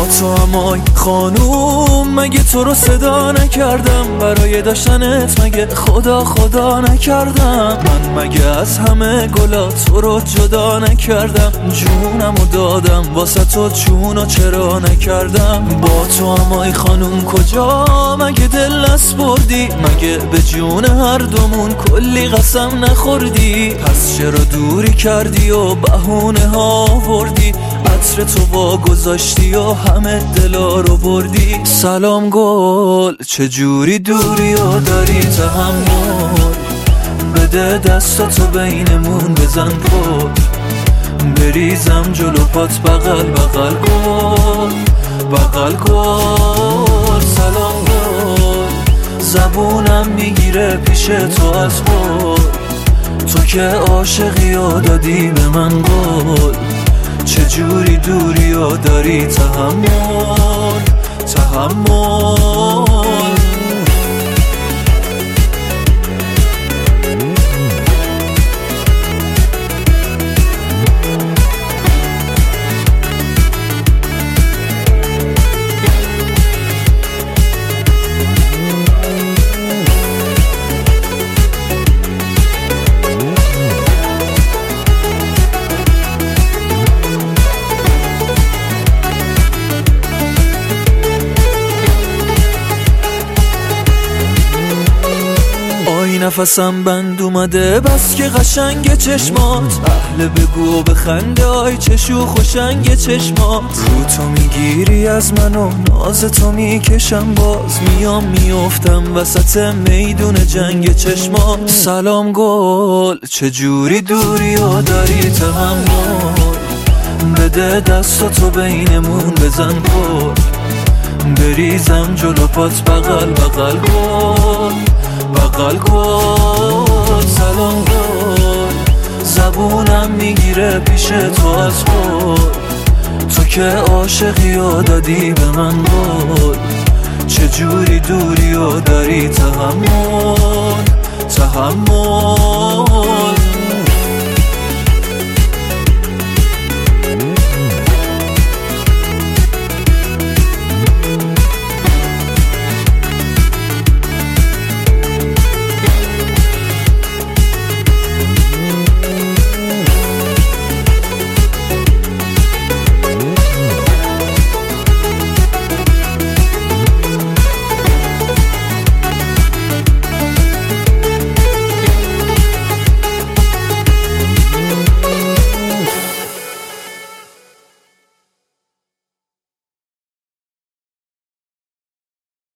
تو همای خانوم، مگه تو رو صدا نکردم برای داشتنت؟ مگه خدا نکردم؟ من مگه از همه گلا تو رو جدا نکردم؟ جونمو دادم واسه تو، جونو چرا نکردم؟ با تو همای خانوم کجا؟ مگه دل نسپردی؟ مگه به جون هر دومون کلی قسم نخوردی؟ پس چرا دوری کردی و بهونه ها آوردی؟ عطر تو با گذاشتی و همه دلا رو بردی. سلام گل، چجوری دوری و داری تحمل؟ بده دستاتو بینمون بزن پر، بریزم جلو پات بغل بغل کن، بغل کن. سلام گل، زبونم میگیره پیش تو از خود، تو که عاشقی و دادی به من گل. چجوری دوری و داری تحمل؟ نفسم بند اومده بس که قشنگ چشمات، اهل بگو و بخنده، آی چه شوخ و شنگ چشمات. رو تو میگیری از من و ناز تو میکشم، باز میام میافتم وسط میدون جنگ چشمات. سلام گل، چجوری دوری و داری تحمل؟ بده دستاتو بینمون بزن پر، بریزم جلو پات بغل بغل کن، بغل کن. سلام گل، زبونم میگیره پیش تو از خود، تو که عاشقی و دادی به من گل. چجوری دوری و داری تحمل؟